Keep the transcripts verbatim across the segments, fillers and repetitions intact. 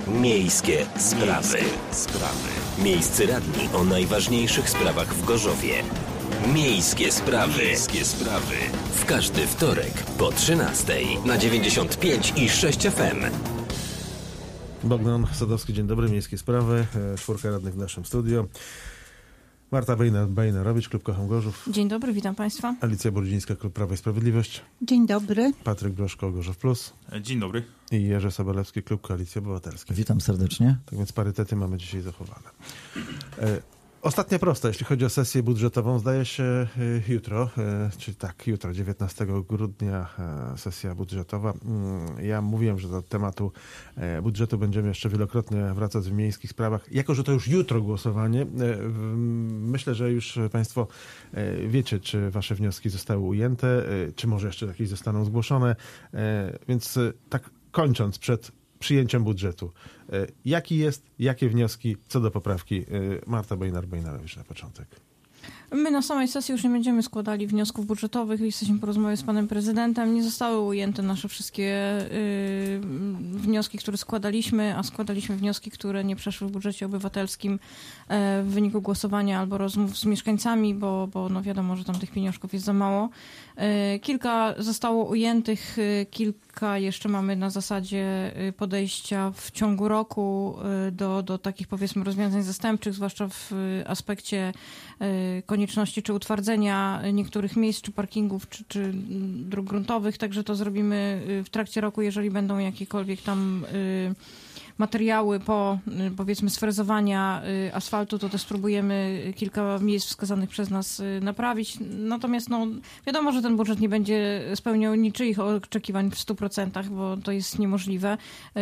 Miejskie sprawy. sprawy. Miejscy radni o najważniejszych sprawach w Gorzowie. Miejskie sprawy. Miejskie sprawy. W każdy wtorek po trzynastej na dziewięćdziesiąt pięć i sześć F M. Bogdan Sadowski, dzień dobry. Miejskie sprawy. Czwórka radnych w naszym studio. Marta Bejner-Bejnerowicz, Klub Kocham Gorzów. Dzień dobry, witam Państwa. Alicja Brudzińska, Klub Prawo i Sprawiedliwość. Dzień dobry. Patryk Broszko, Gorzów Plus. Dzień dobry. I Jerzy Sobolewski, Klub Koalicji Obywatelskiej. Witam serdecznie. Tak więc parytety mamy dzisiaj zachowane. E, Ostatnia prosta, jeśli chodzi o sesję budżetową, zdaje się y, jutro, y, czyli tak, jutro, dziewiętnastego grudnia, y, sesja budżetowa. Y, ja mówiłem, że do tematu y, budżetu będziemy jeszcze wielokrotnie wracać w miejskich sprawach. Jako że to już jutro głosowanie, y, y, myślę, że już Państwo y, wiecie, czy Wasze wnioski zostały ujęte, y, czy może jeszcze jakieś zostaną zgłoszone. Y, więc y, tak kończąc przed przyjęciem budżetu. Jaki jest, jakie wnioski co do poprawki? Marta Bejner-Bejnerowicz na początek. My na samej sesji już nie będziemy składali wniosków budżetowych. Jesteśmy po rozmowie z panem prezydentem. Nie zostały ujęte nasze wszystkie y, wnioski, które składaliśmy, a składaliśmy wnioski, które nie przeszły w budżecie obywatelskim y, w wyniku głosowania albo rozmów z mieszkańcami, bo, bo no wiadomo, że tam tych pieniążków jest za mało. Y, kilka zostało ujętych, y, kilka jeszcze mamy na zasadzie y, podejścia w ciągu roku y, do, do takich, powiedzmy, rozwiązań zastępczych, zwłaszcza w y, aspekcie y, konieczności czy utwardzenia niektórych miejsc, czy parkingów, czy, czy dróg gruntowych. Także to zrobimy w trakcie roku, jeżeli będą jakiekolwiek tam y, materiały po, y, powiedzmy, sfrezowania y, asfaltu, to też spróbujemy kilka miejsc wskazanych przez nas y, naprawić. Natomiast no, wiadomo, że ten budżet nie będzie spełniał niczyich oczekiwań w stu procentach, bo to jest niemożliwe. Y,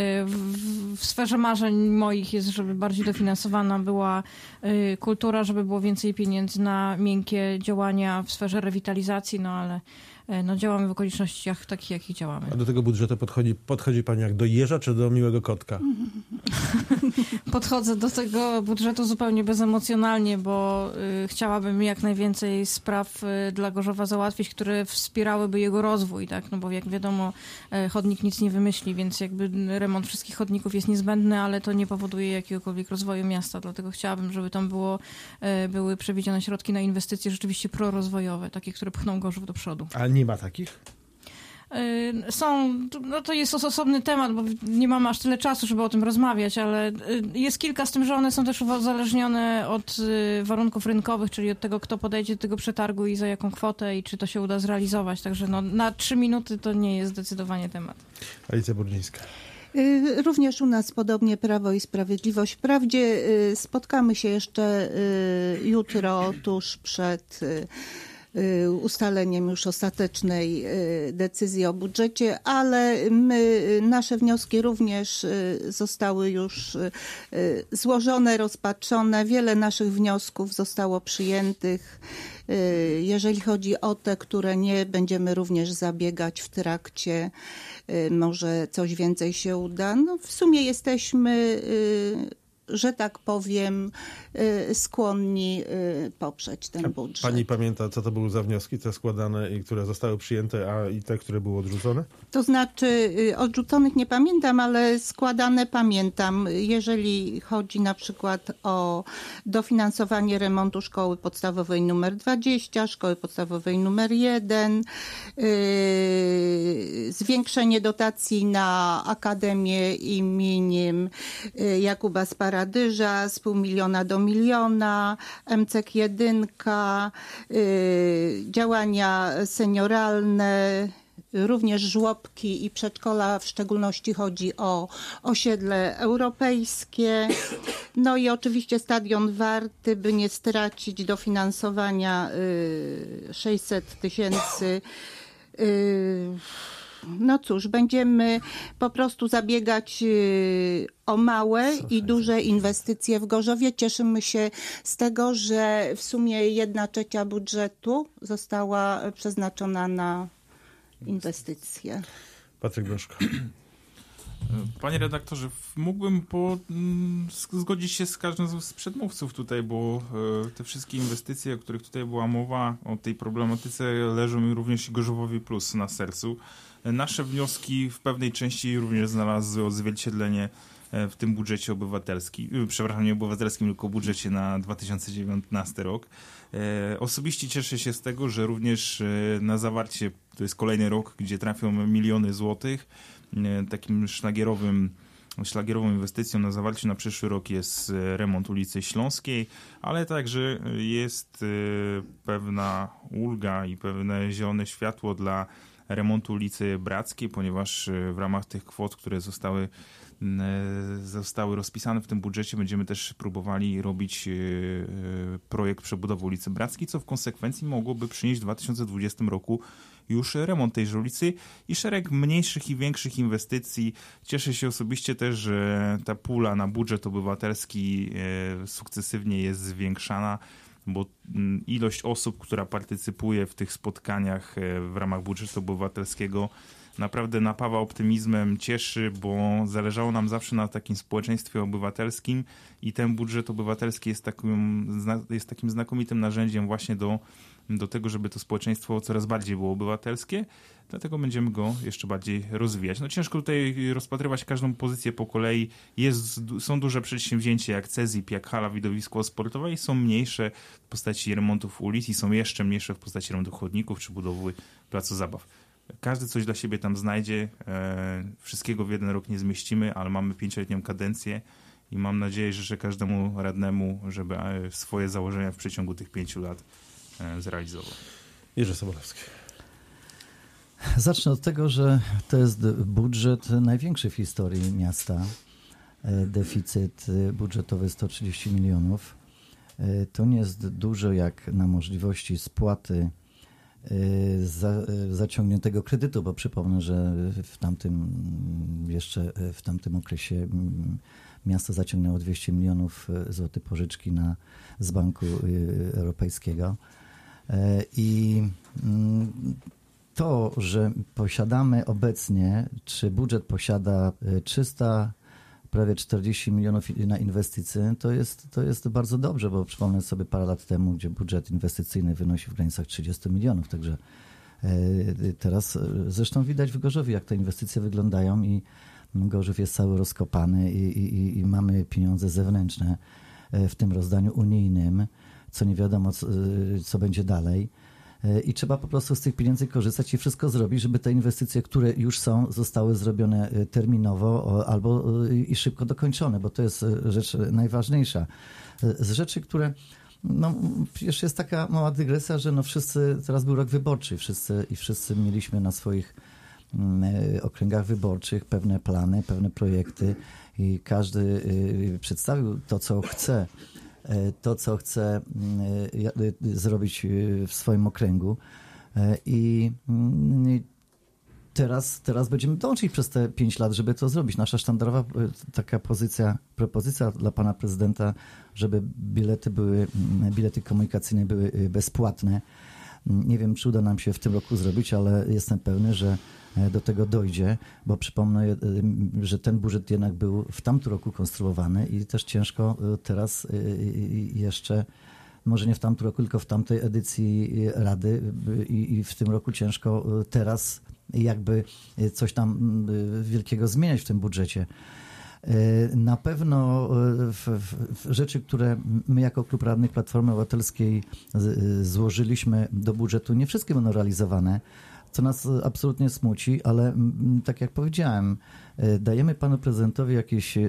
w, w sferze marzeń moich jest, żeby bardziej dofinansowana była y, kultura, żeby było więcej pieniędzy na miękkie działania w sferze rewitalizacji, no ale no, działamy w okolicznościach takich, jakich działamy. A do tego budżetu podchodzi, podchodzi pani jak do jeża, czy do miłego kotka? Podchodzę do tego budżetu zupełnie bezemocjonalnie, bo y, chciałabym jak najwięcej spraw y, dla Gorzowa załatwić, które wspierałyby jego rozwój, tak? No bo jak wiadomo, y, chodnik nic nie wymyśli, więc jakby remont wszystkich chodników jest niezbędny, ale to nie powoduje jakiegokolwiek rozwoju miasta, dlatego chciałabym, żeby tam było, y, były przewidziane środki na inwestycje rzeczywiście prorozwojowe, takie, które pchną Gorzów do przodu. A nie ma takich? Są, no to jest osobny temat, bo nie mamy aż tyle czasu, żeby o tym rozmawiać, ale jest kilka z tym, że one są też uzależnione od warunków rynkowych, czyli od tego, kto podejdzie do tego przetargu i za jaką kwotę i czy to się uda zrealizować. Także no, na trzy minuty to nie jest zdecydowanie temat. Alicja Brudzińska. Również u nas podobnie Prawo i Sprawiedliwość. Wprawdzie spotkamy się jeszcze jutro, tuż przed ustaleniem już ostatecznej decyzji o budżecie, ale my, nasze wnioski również zostały już złożone, rozpatrzone. Wiele naszych wniosków zostało przyjętych. Jeżeli chodzi o te, które nie, będziemy również zabiegać w trakcie. Może coś więcej się uda. No, w sumie jesteśmy, że tak powiem, skłonni poprzeć ten budżet. Pani pamięta, co to były za wnioski, te składane i które zostały przyjęte, a i te, które były odrzucone? To znaczy odrzuconych nie pamiętam, ale składane pamiętam. Jeżeli chodzi na przykład o dofinansowanie remontu szkoły podstawowej numer dwadzieścia, szkoły podstawowej numer jeden, yy, zwiększenie dotacji na Akademię imieniem Jakuba Sparadyża z pół miliona do miliona, M C K jeden, yy, działania senioralne, również żłobki i przedszkola, w szczególności chodzi o osiedle europejskie. No i oczywiście Stadion Warty, by nie stracić dofinansowania yy, sześćset tysięcy. Yy, No cóż, będziemy po prostu zabiegać o małe i duże inwestycje w Gorzowie. Cieszymy się z tego, że w sumie jedna trzecia budżetu została przeznaczona na inwestycje. Patryk Broszko. Panie redaktorze, mógłbym po, zgodzić się z każdym z przedmówców tutaj, bo te wszystkie inwestycje, o których tutaj była mowa, o tej problematyce leżą mi również i Gorzowowi Plus na sercu. nasze wnioski w pewnej części również znalazły odzwierciedlenie w tym budżecie obywatelskim, przepraszam, nie obywatelskim, tylko budżecie na dwa tysiące dziewiętnasty rok. Osobiście cieszę się z tego, że również na zawarcie, to jest kolejny rok, gdzie trafią miliony złotych. Takim szlagierowym, szlagierową inwestycją na zawarciu na przyszły rok jest remont ulicy Śląskiej, ale także jest pewna ulga i pewne zielone światło dla remontu ulicy Brackiej, ponieważ w ramach tych kwot, które zostały zostały rozpisane w tym budżecie, będziemy też próbowali robić projekt przebudowy ulicy Brackiej, co w konsekwencji mogłoby przynieść w dwa tysiące dwudziestym roku już remont tejże ulicy i szereg mniejszych i większych inwestycji. Cieszę się osobiście też, że ta pula na budżet obywatelski sukcesywnie jest zwiększana, bo ilość osób, która partycypuje w tych spotkaniach w ramach budżetu obywatelskiego, naprawdę napawa optymizmem, cieszy, bo zależało nam zawsze na takim społeczeństwie obywatelskim i ten budżet obywatelski jest takim, jest takim znakomitym narzędziem właśnie do, do tego, żeby to społeczeństwo coraz bardziej było obywatelskie, dlatego będziemy go jeszcze bardziej rozwijać. No ciężko tutaj rozpatrywać każdą pozycję po kolei. Jest, są duże przedsięwzięcia jak CEZIP, jak hala widowiskowo-sportowa i są mniejsze w postaci remontów ulic i są jeszcze mniejsze w postaci remontów chodników czy budowy placu zabaw. Każdy coś dla siebie tam znajdzie, e, wszystkiego w jeden rok nie zmieścimy, ale mamy pięcioletnią kadencję i mam nadzieję, że życzę każdemu radnemu, żeby swoje założenia w przeciągu tych pięciu lat e, zrealizował. Jerzy Sobolewski. Zacznę od tego, że to jest budżet największy w historii miasta. Deficyt budżetowy sto trzydzieści milionów. To nie jest dużo jak na możliwości spłaty Za, zaciągniętego kredytu, bo przypomnę, że w tamtym jeszcze w tamtym okresie miasto zaciągnęło dwieście milionów złotych pożyczki na, z Banku Europejskiego. I to, że posiadamy obecnie, czy budżet posiada trzysta prawie czterdzieści milionów na inwestycje, to jest, to jest bardzo dobrze, bo przypomnę sobie parę lat temu, gdzie budżet inwestycyjny wynosi w granicach trzydzieści milionów, także teraz zresztą widać w Gorzowie, jak te inwestycje wyglądają i Gorzów jest cały rozkopany i, i, i mamy pieniądze zewnętrzne w tym rozdaniu unijnym, co nie wiadomo, co, co będzie dalej. I trzeba po prostu z tych pieniędzy korzystać i wszystko zrobić, żeby te inwestycje, które już są, zostały zrobione terminowo albo i szybko dokończone, bo to jest rzecz najważniejsza. Z rzeczy, które, no jeszcze jest taka mała dygresja, że no wszyscy, teraz był rok wyborczy wszyscy, i wszyscy mieliśmy na swoich okręgach wyborczych pewne plany, pewne projekty i każdy przedstawił to, co chce. to, co chce zrobić w swoim okręgu. I teraz, teraz będziemy dążyć przez te pięć lat, żeby to zrobić. Nasza sztandarowa taka pozycja, propozycja dla pana prezydenta, żeby bilety były, bilety komunikacyjne były bezpłatne. Nie wiem, czy uda nam się w tym roku zrobić, ale jestem pewny, że do tego dojdzie, bo przypomnę, że ten budżet jednak był w tamtym roku konstruowany i też ciężko teraz jeszcze, może nie w tamtym roku, tylko w tamtej edycji Rady i w tym roku ciężko teraz jakby coś tam wielkiego zmieniać w tym budżecie. Na pewno w, w rzeczy, które my jako Klub Radnych Platformy Obywatelskiej złożyliśmy do budżetu, nie wszystkie będą realizowane, co nas absolutnie smuci, ale tak jak powiedziałem, dajemy panu prezydentowi jakieś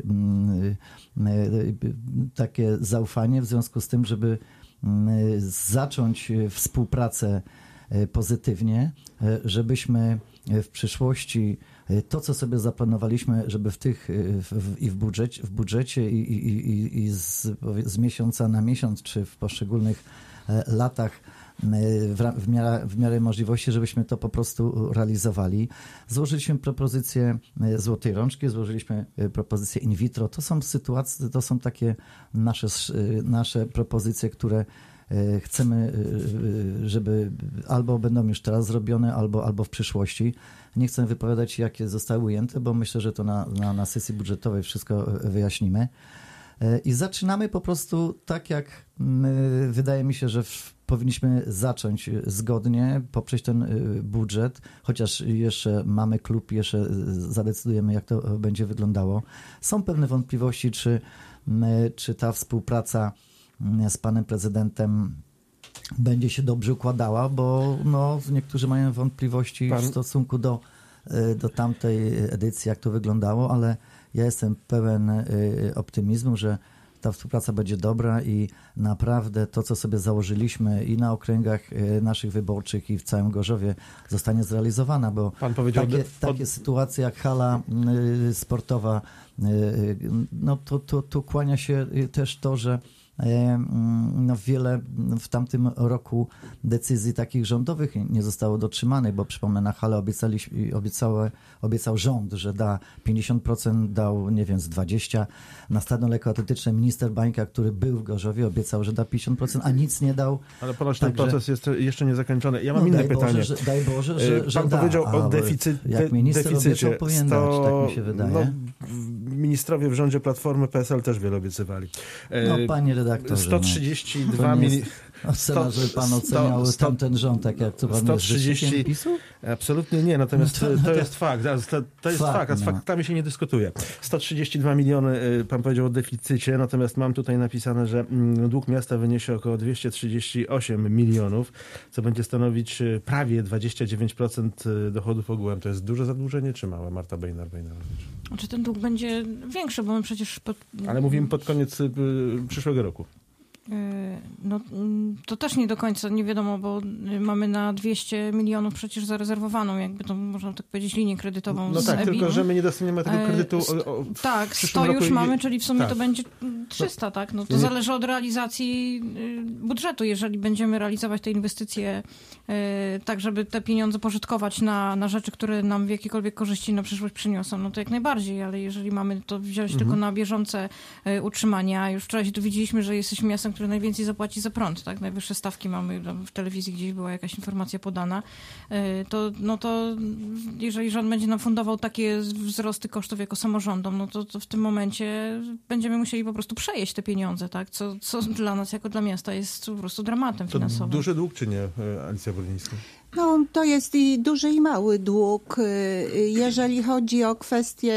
takie zaufanie w związku z tym, żeby zacząć współpracę pozytywnie, żebyśmy w przyszłości to, co sobie zaplanowaliśmy, żeby w tych w, i w budżecie, w budżecie i, i, i, i z, z miesiąca na miesiąc, czy w poszczególnych latach w, w, miarę, w miarę możliwości, żebyśmy to po prostu realizowali. Złożyliśmy propozycję Złotej Rączki, złożyliśmy propozycję in vitro. To są sytuacje, to są takie nasze, nasze propozycje, które chcemy, żeby albo będą już teraz zrobione, albo, albo w przyszłości. Nie chcę wypowiadać, jakie zostały ujęte, bo myślę, że to na, na, na sesji budżetowej wszystko wyjaśnimy. I zaczynamy po prostu tak, jak wydaje mi się, że w powinniśmy zacząć zgodnie, poprzeć ten budżet, chociaż jeszcze mamy klub, jeszcze zadecydujemy, jak to będzie wyglądało. Są pewne wątpliwości, czy, czy ta współpraca z panem prezydentem będzie się dobrze układała, bo no, niektórzy mają wątpliwości Pan... w stosunku do, do tamtej edycji, jak to wyglądało, ale ja jestem pełen optymizmu, że ta współpraca będzie dobra i naprawdę to, co sobie założyliśmy i na okręgach naszych wyborczych i w całym Gorzowie zostanie zrealizowana, bo Pan powiedział, takie, od... takie sytuacje jak hala sportowa, no to, to, to kłania się też to, że no wiele w tamtym roku decyzji takich rządowych nie zostało dotrzymanych, bo przypomnę, na halę obiecali, obiecały, obiecał rząd, że da pięćdziesiąt procent, dał, nie wiem, z dwadzieścia procent. Na stadion lekkoatletyczny minister Bańka, który był w Gorzowie, obiecał, że da pięćdziesiąt procent, a nic nie dał. Ale ponoć Także... ten proces jest jeszcze niezakończony. Ja mam no, inne daj pytanie. Boże, że, daj Boże, że, że Pan da, powiedział o deficy... jak minister deficycie. obiecał, powinien sto... dać, tak mi się wydaje. No, ministrowie w rządzie Platformy P S L też wiele obiecywali. No, panie redaktorze. sto trzydzieści dwa milionów. Ocena, żeby pan oceniał sto, tamten rząd, tak jak co pan sto trzydzieści PiSu? Absolutnie nie, natomiast no to, to, no to jest fakt. To, to jest fakt, fakt, a z no. faktami się nie dyskutuje. sto trzydzieści dwa miliony, pan powiedział o deficycie, natomiast mam tutaj napisane, że dług miasta wyniesie około dwieście trzydzieści osiem milionów, co będzie stanowić prawie dwadzieścia dziewięć procent dochodów ogółem. To jest duże zadłużenie, czy małe? Marta Bejnar-Bejnarowicz. Czy ten dług będzie większy, bo my przecież... Pod... Ale mówimy pod koniec y, przyszłego roku. No to też nie do końca, nie wiadomo, bo mamy na dwieście milionów przecież zarezerwowaną, jakby to można tak powiedzieć, linię kredytową no z tak, E B I. tylko że my nie dostaniemy tego kredytu. O, o, tak, sto już i... mamy, czyli w sumie tak. to będzie trzysta, tak? No to nie... zależy od realizacji budżetu. Jeżeli będziemy realizować te inwestycje tak, żeby te pieniądze pożytkować na, na rzeczy, które nam w jakiekolwiek korzyści na przyszłość przyniosą, no to jak najbardziej, ale jeżeli mamy to wziąć mhm. tylko na bieżące utrzymanie, a już wczoraj się tu widzieliśmy, że jesteśmy miastem, które najwięcej zapłaci za prąd, tak? Najwyższe stawki mamy, w telewizji gdzieś była jakaś informacja podana, to, no to jeżeli rząd będzie nam fundował takie wzrosty kosztów jako samorządom, no to, to w tym momencie będziemy musieli po prostu przejeść te pieniądze, tak? Co, co dla nas jako dla miasta jest po prostu dramatem finansowym. To duży dług czy nie, Alicja Burlińska? No, to jest i duży i mały dług. Jeżeli chodzi o kwestię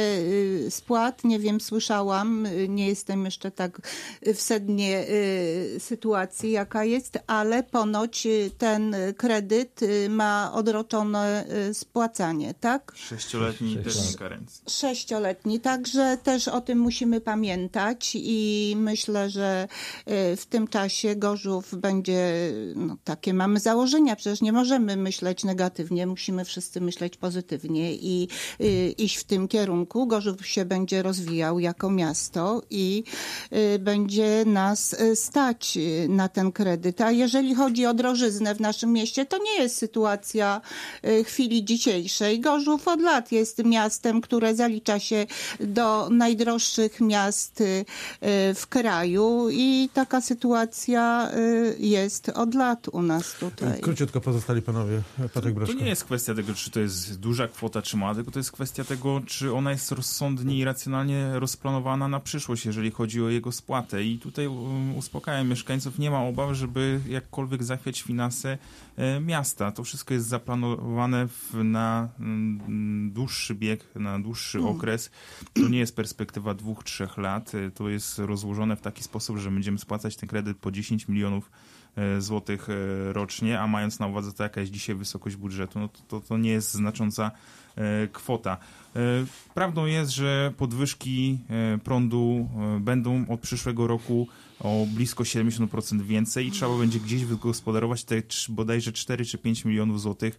spłat, nie wiem, słyszałam, nie jestem jeszcze tak w sednie sytuacji, jaka jest, ale ponoć ten kredyt ma odroczone spłacanie, tak? Sześcioletni termin karencji. Sześcioletni, także też o tym musimy pamiętać i myślę, że w tym czasie Gorzów będzie, no, takie mamy założenia, przecież nie możemy myśleć negatywnie, musimy wszyscy myśleć pozytywnie i y, iść w tym kierunku. Gorzów się będzie rozwijał jako miasto i y, będzie nas stać na ten kredyt. A jeżeli chodzi o drożyznę w naszym mieście, to nie jest sytuacja y, chwili dzisiejszej. Gorzów od lat jest miastem, które zalicza się do najdroższych miast y, w kraju i taka sytuacja y, jest od lat u nas tutaj. Króciutko pozostali panowie. Patryk Broszko. To nie jest kwestia tego, czy to jest duża kwota, czy mała, tylko to jest kwestia tego, czy ona jest rozsądnie i racjonalnie rozplanowana na przyszłość, jeżeli chodzi o jego spłatę. I tutaj uspokajam mieszkańców, nie ma obaw, żeby jakkolwiek zachwiać finanse miasta. To wszystko jest zaplanowane w, na dłuższy bieg, na dłuższy hmm. okres. To nie jest perspektywa dwóch, trzech lat. To jest rozłożone w taki sposób, że będziemy spłacać ten kredyt po dziesięć milionów złotych rocznie, a mając na uwadze to, jaka jest dzisiaj wysokość budżetu, no to, to, to nie jest znacząca kwota. Prawdą jest, że podwyżki prądu będą od przyszłego roku o blisko siedemdziesiąt procent więcej i trzeba będzie gdzieś wygospodarować te bodajże cztery czy pięć milionów złotych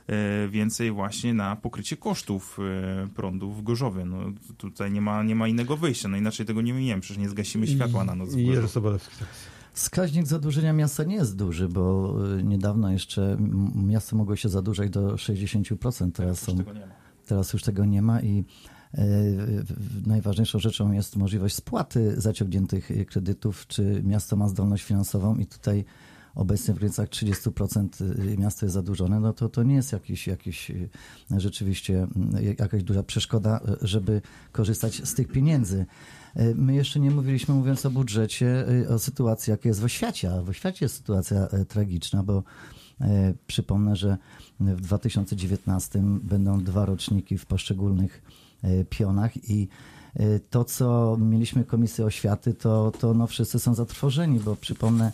więcej właśnie na pokrycie kosztów prądu w Gorzowie. No, tutaj nie ma, nie ma innego wyjścia, no inaczej tego nie miniemy, przecież nie zgasimy światła na noc. Jerzy Sobolewski teraz. Wskaźnik zadłużenia miasta nie jest duży, bo niedawno jeszcze miasto mogło się zadłużać do sześćdziesiąt procent. Teraz, są, teraz już tego nie ma i e, najważniejszą rzeczą jest możliwość spłaty zaciągniętych kredytów, czy miasto ma zdolność finansową i tutaj obecnie w granicach trzydzieści procent miasto jest zadłużone, no to to nie jest jakiś, jakiś rzeczywiście jakaś duża przeszkoda, żeby korzystać z tych pieniędzy. My jeszcze nie mówiliśmy, mówiąc o budżecie, o sytuacji, jaka jest w oświacie. A w oświacie jest sytuacja tragiczna, bo przypomnę, że w dwa tysiące dziewiętnastym będą dwa roczniki w poszczególnych pionach i to, co mieliśmy Komisję Oświaty, to, to no wszyscy są zatrwożeni, bo przypomnę,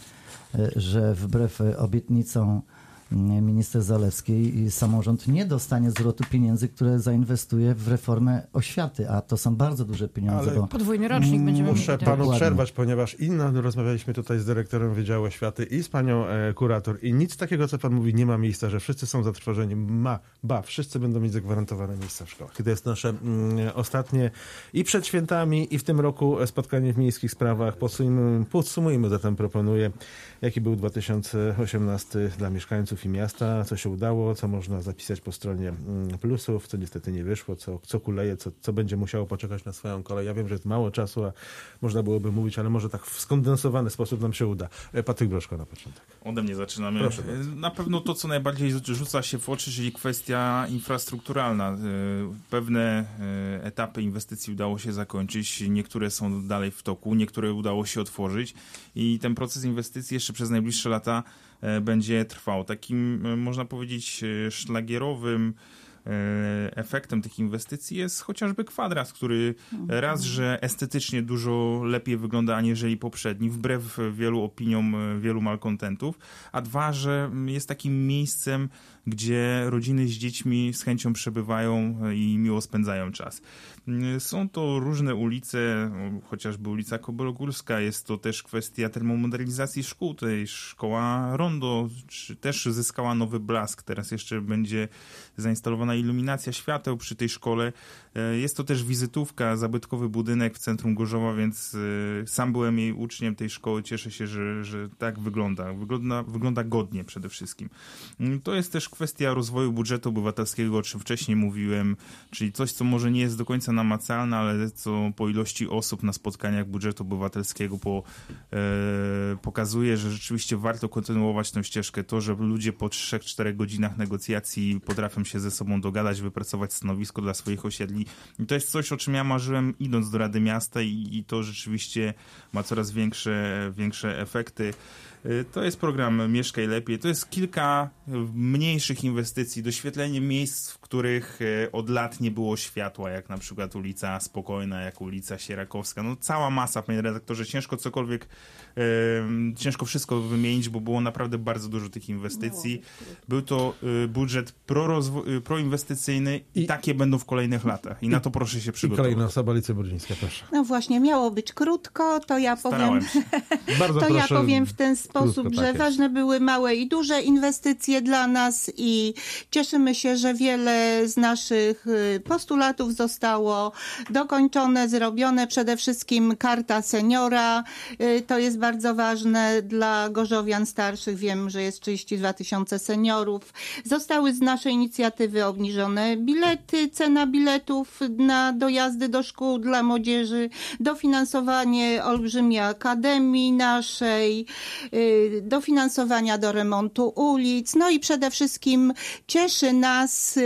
że wbrew obietnicom minister Zalewskiej samorząd nie dostanie zwrotu pieniędzy, które zainwestuje w reformę oświaty, a to są bardzo duże pieniądze. Ale bo podwójny rocznik będziemy Muszę mieli. panu Dokładnie. przerwać, ponieważ inno rozmawialiśmy tutaj z dyrektorem Wydziału Oświaty i z panią e, kurator i nic takiego, co pan mówi, nie ma miejsca, że wszyscy są zatrwożeni. Ma, ba, wszyscy będą mieć zagwarantowane miejsca w szkołach. I to jest nasze mm, ostatnie i przed świętami, i w tym roku spotkanie w miejskich sprawach. Podsumujmy, podsumujmy zatem, proponuję, jaki był dwa tysiące osiemnasty dla mieszkańców i miasta, co się udało, co można zapisać po stronie plusów, co niestety nie wyszło, co, co kuleje, co, co będzie musiało poczekać na swoją kolej. Ja wiem, że jest mało czasu, a można byłoby mówić, ale może tak w skondensowany sposób nam się uda. Patryk Broszko na początek. Ode mnie zaczynamy. Proszę bardzo. Na pewno to, co najbardziej rzuca się w oczy, czyli kwestia infrastrukturalna. Pewne etapy inwestycji udało się zakończyć, niektóre są dalej w toku, niektóre udało się otworzyć i ten proces inwestycji jeszcze przez najbliższe lata będzie trwał. Takim, można powiedzieć, szlagierowym efektem tych inwestycji jest chociażby kwadrat, który raz, że estetycznie dużo lepiej wygląda aniżeli poprzedni, wbrew wielu opiniom wielu malkontentów, a dwa, że jest takim miejscem, gdzie rodziny z dziećmi z chęcią przebywają i miło spędzają czas. Są to różne ulice, chociażby ulica Kobylogórska, jest to też kwestia termomodernizacji szkół. Tutaj szkoła Rondo też zyskała nowy blask, teraz jeszcze będzie zainstalowana iluminacja świateł przy tej szkole. Jest to też wizytówka, zabytkowy budynek w centrum Gorzowa, więc sam byłem jej uczniem tej szkoły, cieszę się, że, że tak wygląda. wygląda. Wygląda godnie przede wszystkim. To jest też kwestia rozwoju budżetu obywatelskiego, o czym wcześniej mówiłem, czyli coś, co może nie jest do końca namacalne, ale co po ilości osób na spotkaniach budżetu obywatelskiego po, e, pokazuje, że rzeczywiście warto kontynuować tę ścieżkę. To, że ludzie po trzech czterech godzinach negocjacji potrafią się ze sobą dogadać, wypracować stanowisko dla swoich osiedli. I to jest coś, o czym ja marzyłem, idąc do Rady Miasta i, i to rzeczywiście ma coraz większe, większe efekty. To jest program Mieszkaj Lepiej. To jest kilka mniejszych inwestycji, doświetlenie miejsc, w których od lat nie było światła, jak na przykład ulica Spokojna, jak ulica Sierakowska. No cała masa, panie redaktorze, ciężko cokolwiek, e, ciężko wszystko wymienić, bo było naprawdę bardzo dużo tych inwestycji. Był to e, budżet prorozwo- proinwestycyjny i, i takie będą w kolejnych latach. I, I na to proszę się przygotować. I kolejna osoba, Alicja Burdzińska, proszę. No właśnie, miało być krótko, to ja powiem, Bardzo to proszę, ja powiem w ten sposób, krótko, że tak ważne były małe i duże inwestycje dla nas i cieszymy się, że wiele z naszych postulatów zostało dokończone, zrobione. Przede wszystkim karta seniora, to jest bardzo ważne dla gorzowian starszych. Wiem, że jest trzydzieści dwa tysiące seniorów. Zostały z naszej inicjatywy obniżone bilety, cena biletów na dojazdy do szkół dla młodzieży, dofinansowanie olbrzymie akademii naszej, dofinansowania do remontu ulic. No i przede wszystkim cieszy nas,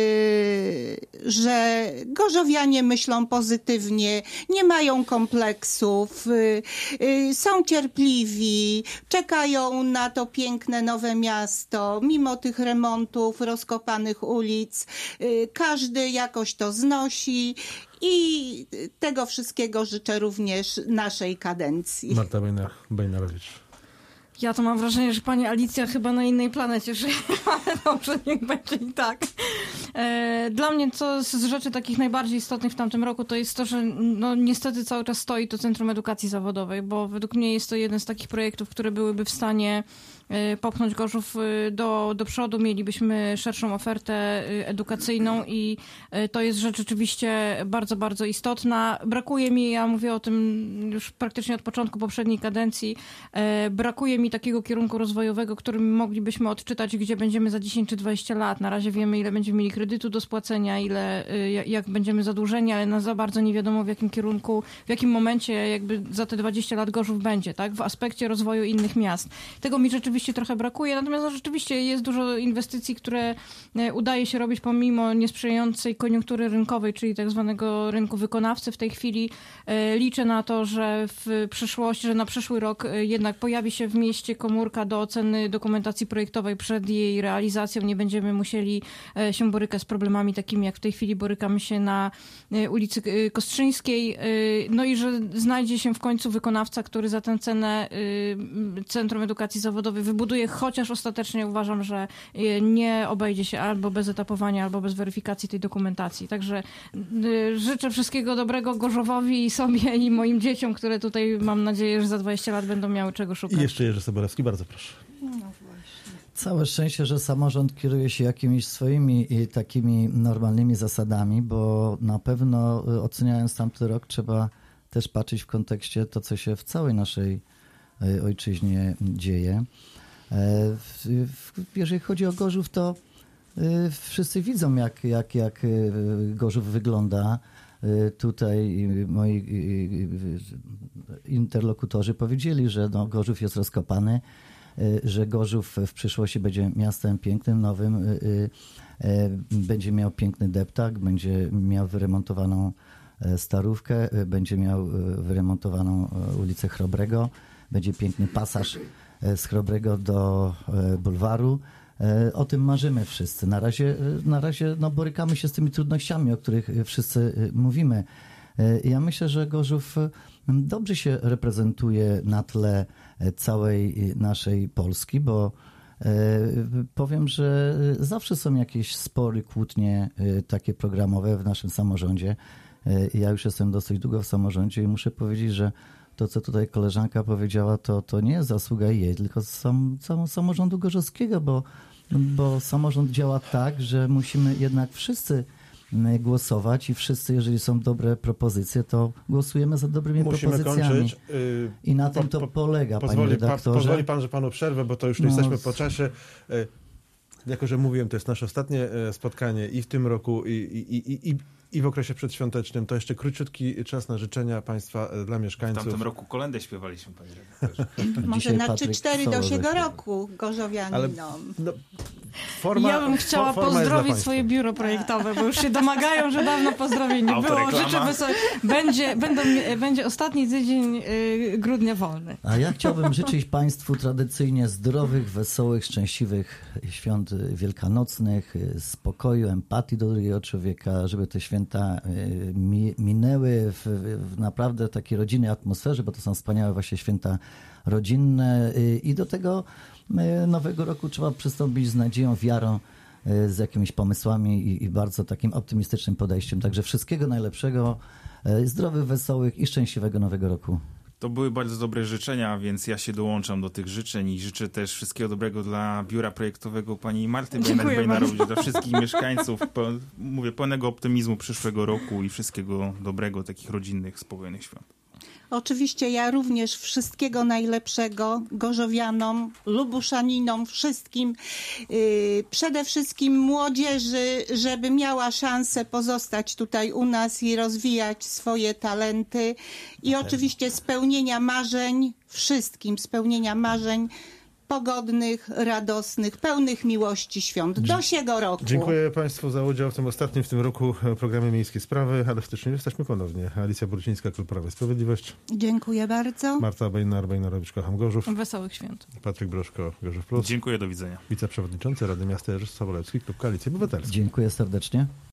że gorzowianie myślą pozytywnie, nie mają kompleksów, są cierpliwi, czekają na to piękne nowe miasto, mimo tych remontów, rozkopanych ulic. Każdy jakoś to znosi i tego wszystkiego życzę również naszej kadencji. Marta Bejnarowicz. Ja to mam wrażenie, że pani Alicja chyba na innej planecie żyje, ale dobrze, niech będzie i tak. Dla mnie co z rzeczy takich najbardziej istotnych w tamtym roku to jest to, że no niestety cały czas stoi to Centrum Edukacji Zawodowej, bo według mnie jest to jeden z takich projektów, które byłyby w stanie popchnąć Gorzów do, do przodu, mielibyśmy szerszą ofertę edukacyjną i to jest rzecz rzeczywiście bardzo, bardzo istotna. Brakuje mi, ja mówię o tym już praktycznie od początku poprzedniej kadencji, brakuje mi takiego kierunku rozwojowego, którym moglibyśmy odczytać, gdzie będziemy za dziesięć czy dwadzieścia lat. Na razie wiemy, ile będziemy mieli kredytów kredytu do spłacenia, ile, y, jak będziemy zadłużeni, ale na za bardzo nie wiadomo w jakim kierunku, w jakim momencie jakby za te dwadzieścia lat Gorzów będzie, tak? W aspekcie rozwoju innych miast. Tego mi rzeczywiście trochę brakuje, natomiast no, rzeczywiście jest dużo inwestycji, które y, udaje się robić pomimo niesprzyjającej koniunktury rynkowej, czyli tak zwanego rynku wykonawcy w tej chwili. Y, liczę na to, że w przyszłości, że na przyszły rok y, jednak pojawi się w mieście komórka do oceny dokumentacji projektowej przed jej realizacją. Nie będziemy musieli y, się borykać z problemami takimi, jak w tej chwili borykamy się na y, ulicy y, Kostrzyńskiej. Y, no i że znajdzie się w końcu wykonawca, który za tę cenę y, Centrum Edukacji Zawodowej wybuduje, chociaż ostatecznie uważam, że y, nie obejdzie się albo bez etapowania, albo bez weryfikacji tej dokumentacji. Także y, życzę wszystkiego dobrego Gorzowowi i sobie i moim dzieciom, które tutaj mam nadzieję, że za dwadzieścia lat będą miały czego szukać. I jeszcze Jerzy Sobolewski, bardzo proszę. Całe szczęście, że samorząd kieruje się jakimiś swoimi i takimi normalnymi zasadami, bo na pewno oceniając tamty rok trzeba też patrzeć w kontekście to, co się w całej naszej ojczyźnie dzieje. Jeżeli chodzi o Gorzów, to wszyscy widzą, jak, jak, jak Gorzów wygląda. Tutaj moi interlokutorzy powiedzieli, że no, Gorzów jest rozkopany, że Gorzów w przyszłości będzie miastem pięknym, nowym, będzie miał piękny deptak, będzie miał wyremontowaną Starówkę, będzie miał wyremontowaną ulicę Chrobrego, będzie piękny pasaż z Chrobrego do bulwaru. O tym marzymy wszyscy. Na razie, na razie no, borykamy się z tymi trudnościami, o których wszyscy mówimy. Ja myślę, że Gorzów dobrze się reprezentuje na tle całej naszej Polski, bo powiem, że zawsze są jakieś spory, kłótnie takie programowe w naszym samorządzie. Ja już jestem dosyć długo w samorządzie i muszę powiedzieć, że to, co tutaj koleżanka powiedziała, to, to nie jest zasługa jej, tylko sam, sam, samorządu gorzowskiego, bo, bo samorząd działa tak, że musimy jednak wszyscy głosować i wszyscy, jeżeli są dobre propozycje, to głosujemy za dobrymi Musimy propozycjami. Kończyć. Yy, I na po, tym to po, polega, pozwoli, panie redaktorze. Pa, pozwoli pan, że panu przerwę, bo to już No, jesteśmy po czasie. Yy, jako, że mówiłem, to jest nasze ostatnie spotkanie i w tym roku, i, i, i, i, i w okresie przedświątecznym, to jeszcze króciutki czas na życzenia państwa dla mieszkańców. W tamtym roku kolędę śpiewaliśmy, panie redaktorze. Może Dzisiaj na Patryk trzy cztery solo do siego zaśpiewa. roku gorzowianinom. Ale no, forma, Ja bym chciała forma jest dla pozdrowić państwa. swoje biuro projektowe, bo już się domagają, że dawno pozdrowień nie było. Autoreklama. Życzę wesołe... Będzie, będą, będzie ostatni tydzień y, grudnia wolny. A ja chciałbym życzyć państwu tradycyjnie zdrowych, wesołych, szczęśliwych świąt wielkanocnych, spokoju, empatii do drugiego człowieka, żeby te święta mi, minęły w, w naprawdę takiej rodzinnej atmosferze, bo to są wspaniałe właśnie święta rodzinne i do tego nowego roku trzeba przystąpić z nadzieją, wiarą, z jakimiś pomysłami i, i bardzo takim optymistycznym podejściem. Także wszystkiego najlepszego, zdrowych, wesołych i szczęśliwego nowego roku. To były bardzo dobre życzenia, więc ja się dołączam do tych życzeń i życzę też wszystkiego dobrego dla biura projektowego pani Marty Bejnar-Bejnarowicz, dla wszystkich mieszkańców. Po, mówię, pełnego optymizmu przyszłego roku i wszystkiego dobrego, takich rodzinnych, spokojnych świąt. Oczywiście ja również wszystkiego najlepszego gorzowianom, lubuszaninom, wszystkim. Yy, przede wszystkim młodzieży, żeby miała szansę pozostać tutaj u nas i rozwijać swoje talenty. I oczywiście spełnienia marzeń, wszystkim spełnienia marzeń pogodnych, radosnych, pełnych miłości świąt. Do siego roku. Dziękuję państwu za udział w tym ostatnim w tym roku programie Miejskie Sprawy, ale w styczniu jesteśmy ponownie. Alicja Burcińska, Klub Prawa i Sprawiedliwość. Dziękuję bardzo. Marta Bejnar-Bejnarowicz, Kocham Gorzów. Wesołych świąt. Patryk Broszko, Gorzów Plus. Dziękuję, do widzenia. Wiceprzewodniczący Rady Miasta Jerzy Sobolewski, Klub Koalicji Obywatelskiej. Dziękuję serdecznie.